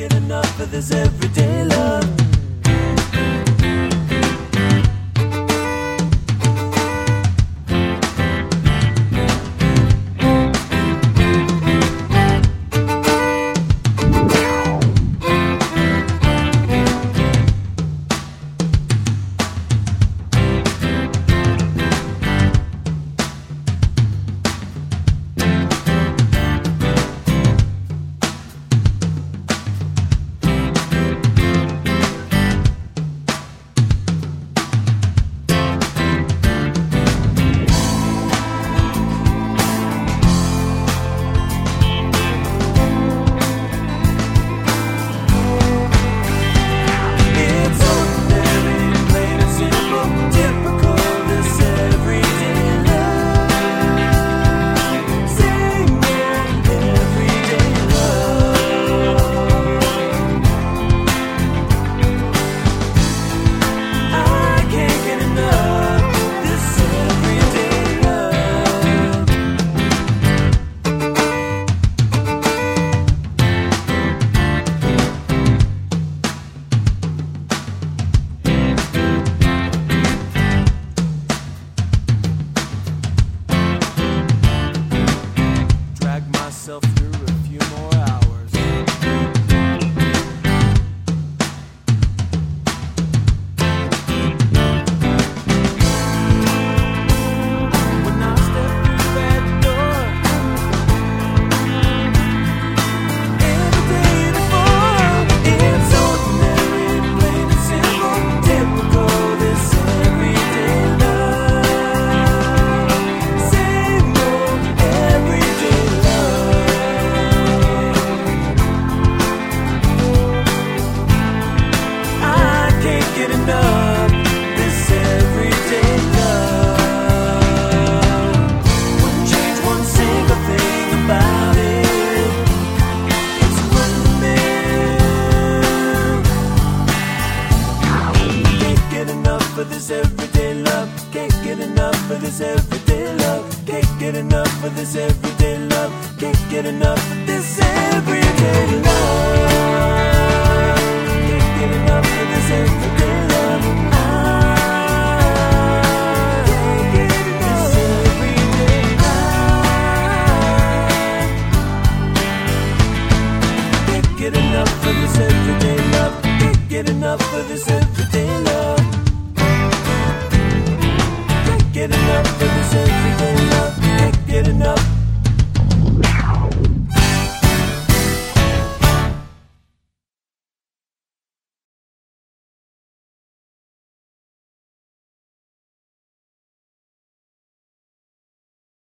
get enough of this everyday love. Through a few more hours. When I step through that door, every day before, it's ordinary, plain and simple, typical, this everyday love. Same old everyday love. Get enough this everyday love. Wouldn't change one single thing about it. It's wonderment. Can't get enough of this everyday love. Can't get enough of this everyday love. Can't get enough of this everyday love. Can't get enough of this everyday love. Can't get enough of this everyday love. Get enough of this everyday love. Can't get enough of this.